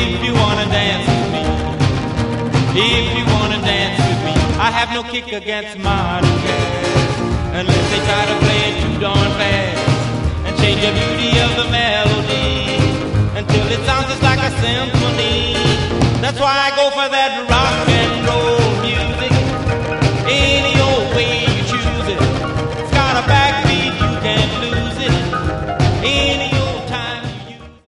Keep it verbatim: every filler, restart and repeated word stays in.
If you wanna dance with me, if you wanna dance with me, I have no kick against modern jazz, unless they try to play it too darn fast and change the beauty of the melody until it sounds just like a symphony. That's why I go for that